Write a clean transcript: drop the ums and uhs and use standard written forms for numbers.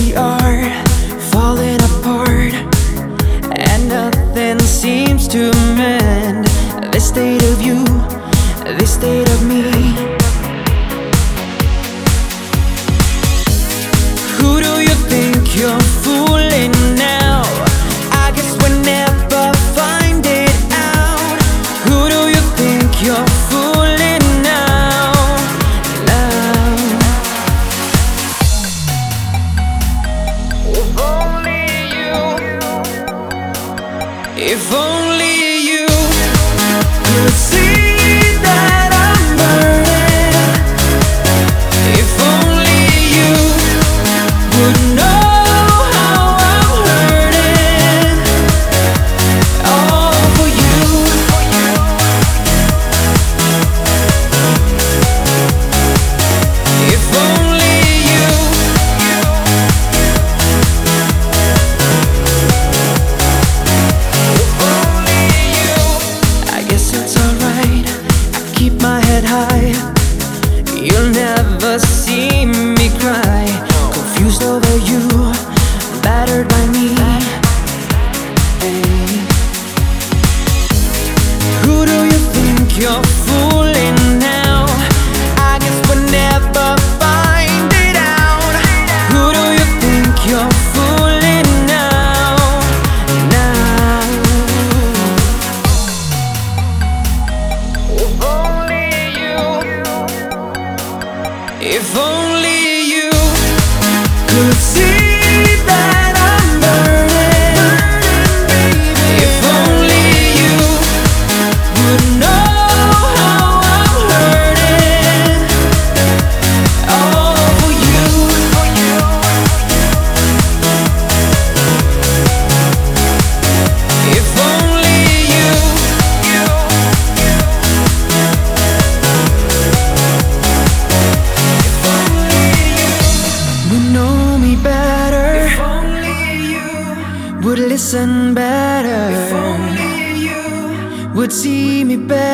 we are falling apart, and nothing seems to mend this state of you, this state of me. Who do you think you're fooling now? I guess we'll never find it out. Who do you think you're fooling now? Now. If only you, if only you could see that I'm burning. If only you would know how I'm hurting. All for you. If only you. If only you. I guess it's alright. I keep my head high. You'll never see me cry, confused over you, battered by me. Hey. Who do you think you're fooling now? I guess we'll never find it out. Who do you think you're fooling now? Now. If only you, if only you could see that I'm burning. If only you would know how I'm hurting. All for you. If only you. Would know me better. If only you would listen better. If only you would see me better.